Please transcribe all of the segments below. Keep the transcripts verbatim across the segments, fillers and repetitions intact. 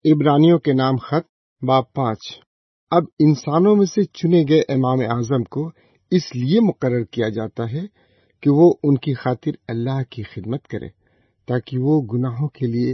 عبرانیوں کے نام خط باب پانچ۔ اب انسانوں میں سے چنے گئے امام اعظم کو اس لیے مقرر کیا جاتا ہے کہ وہ ان کی خاطر اللہ کی خدمت کرے، تاکہ وہ گناہوں کے لیے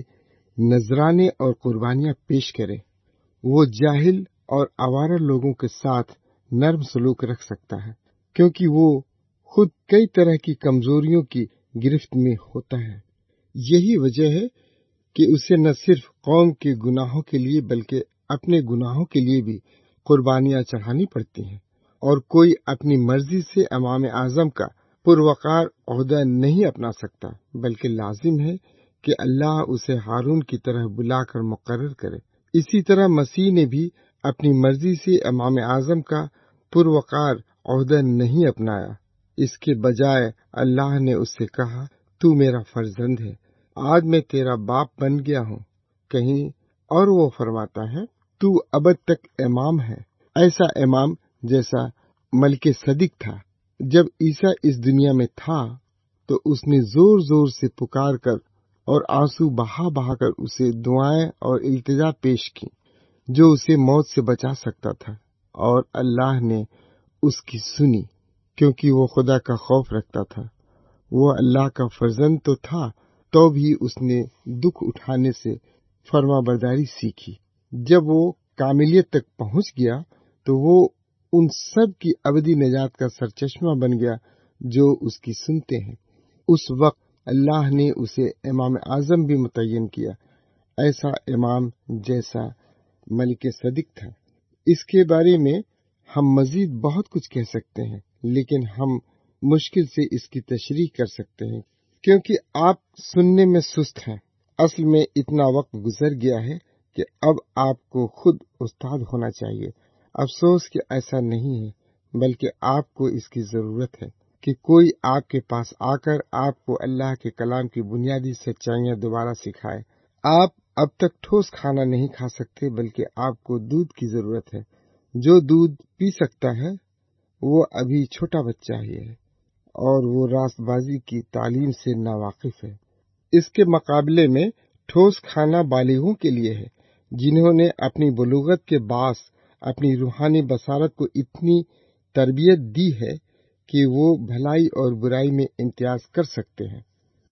نذرانے اور قربانیاں پیش کرے۔ وہ جاہل اور آوارہ لوگوں کے ساتھ نرم سلوک رکھ سکتا ہے، کیونکہ وہ خود کئی طرح کی کمزوریوں کی گرفت میں ہوتا ہے۔ یہی وجہ ہے کہ اسے نہ صرف قوم کے گناہوں کے لیے بلکہ اپنے گناہوں کے لیے بھی قربانیاں چڑھانی پڑتی ہیں، اور کوئی اپنی مرضی سے امام اعظم کا پروقار عہدہ نہیں اپنا سکتا، بلکہ لازم ہے کہ اللہ اسے ہارون کی طرح بلا کر مقرر کرے۔ اسی طرح مسیح نے بھی اپنی مرضی سے امام اعظم کا پروقار عہدہ نہیں اپنایا، اس کے بجائے اللہ نے اس سے کہا، تو میرا فرزند ہے، آج میں تیرا باپ بن گیا ہوں۔ کہیں اور وہ فرماتا ہے، تو ابد تک امام ہے، ایسا امام جیسا ملک صدیق تھا۔ جب عیسیٰ اس دنیا میں تھا تو اس نے زور زور سے پکار کر اور آنسو بہا بہا کر اسے دعائیں اور التجا پیش کی، جو اسے موت سے بچا سکتا تھا، اور اللہ نے اس کی سنی، کیونکہ وہ خدا کا خوف رکھتا تھا۔ وہ اللہ کا فرزند تو تھا، تو بھی اس نے دکھ اٹھانے سے فرما برداری سیکھی۔ جب وہ کاملیت تک پہنچ گیا تو وہ ان سب کی ابدی نجات کا سرچشمہ بن گیا جو اس کی سنتے ہیں۔ اس وقت اللہ نے اسے امام اعظم بھی متعین کیا، ایسا امام جیسا ملک صدیق تھا۔ اس کے بارے میں ہم مزید بہت کچھ کہہ سکتے ہیں، لیکن ہم مشکل سے اس کی تشریح کر سکتے ہیں، کیونکہ آپ سننے میں سست ہیں۔ اصل میں اتنا وقت گزر گیا ہے کہ اب آپ کو خود استاد ہونا چاہیے۔ افسوس کہ ایسا نہیں ہے، بلکہ آپ کو اس کی ضرورت ہے کہ کوئی آپ کے پاس آ کر آپ کو اللہ کے کلام کی بنیادی سچائیاں دوبارہ سکھائے۔ آپ اب تک ٹھوس کھانا نہیں کھا سکتے، بلکہ آپ کو دودھ کی ضرورت ہے۔ جو دودھ پی سکتا ہے وہ ابھی چھوٹا بچہ ہی ہے، اور وہ راست بازی کی تعلیم سے ناواقف ہے۔ اس کے مقابلے میں ٹھوس کھانا بالغوں کے لیے ہے، جنہوں نے اپنی بلوغت کے باعث اپنی روحانی بصارت کو اتنی تربیت دی ہے کہ وہ بھلائی اور برائی میں امتیاز کر سکتے ہیں۔